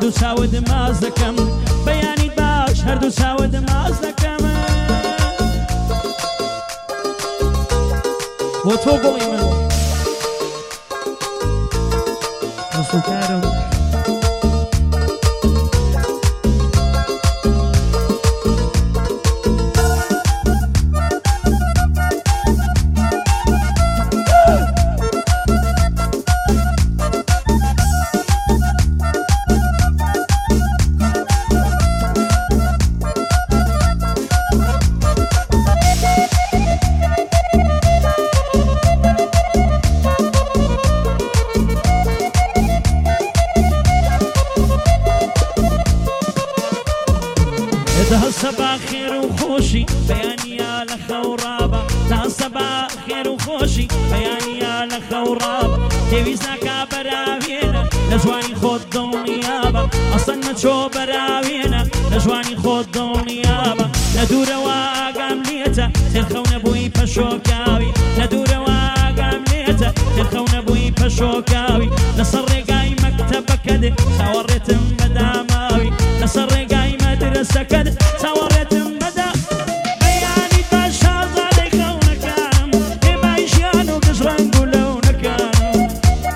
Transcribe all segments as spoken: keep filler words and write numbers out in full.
هەردوو چاوت ماز دەکەم بەیانی باش هەردوو چاوت ماز دەکەم بۆ تۆ گوڵی من ڕسوکارم ده صباح خير وخوشي بياني يا لخورابة ده صباح خير وخوشي بياني يا لخورابة تيويزناك براوينا نجواني خود دنيابة أصلا ما تشو براوينا نجواني خود دنيابة ندور واقام ليتا تلخون بوي بشوكاوي ندور واقام ليتا تلخون بوي بشوكاوي نصر رقاي مكتبك ده توريت مداماوي نصر رقاي مدرسة كده توريت مدى بياني باشا زادي خونكانم إما يشيانو قشران قولونكانم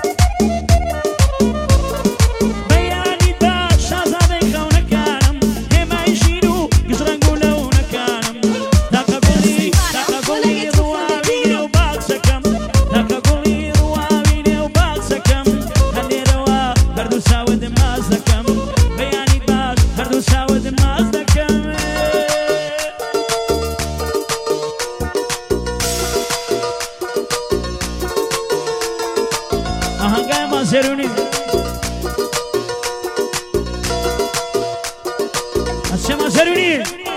بياني باشا زادي خونكانم إما يشينو قشران قولونكانم داقا قولي داقا قولي رواويني وباقسكم داقا قولي رواويني وباقسكم هاللي روا بردو ساود مازدكم بياني باش بردو ساود مازدكم آهنگای ما زرونی از چه ما زرونی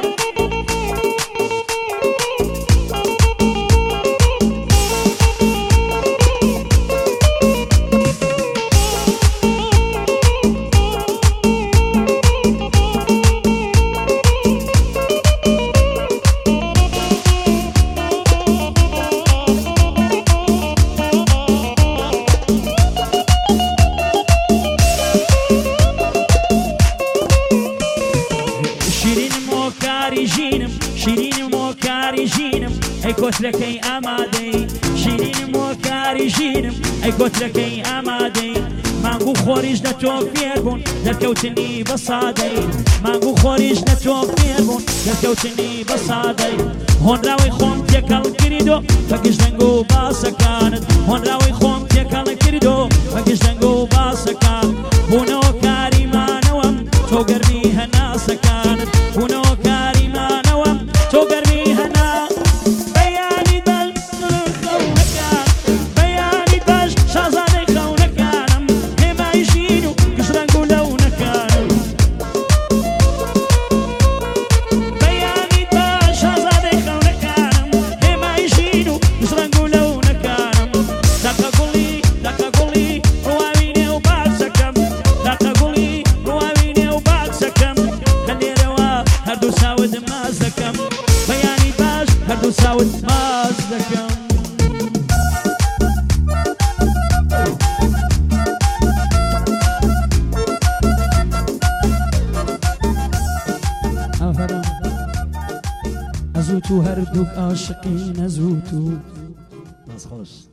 شیرین موکاری ژینم ئەی کۆترەکەی ئامادەی شیرین موکاری ژینم ئەی کۆترەکەی ئامادەی مانگو خۆریش لە تۆ فێر بوون دەرکەوتنی بە سادەی مانگو خۆریش لە تۆ فێر بوون دەرکەوتنی بە سادەی هۆنراوەی خۆم تێکەڵ کردو بە گشتنگ و باسەکانت هۆنراوەی خۆم تێکەڵ کردو بە گشتنگ و باسەکان بوونەوە کاریمانەوەم تۆ گەرمی هەناسەکانت بوونەوە کاریمانەوەم تۆ گەرمی هەنا بەیانی دڵ خەونەکان بەیانی باش شازادەی خەونەکانم هێمای ژین و گشترەنگ و لەونەکانم بەیانی باش شازادەی خەونەکانم هێمای ژین و گشترەنگ و لەونەکانم داکە گوڵی داکە گوڵی ڕواوینێ و باکسەکەم داکە گوڵی ڕواوینێ و باکسەکەم لە لێرەوە هەردوو چاوت ماز دەکەم بەیانی باش هەردوو چاوت ماز دەکەم ئەفەرم ئەزوو تو هەردووک عاشقین ئەزوو تو باز خۆش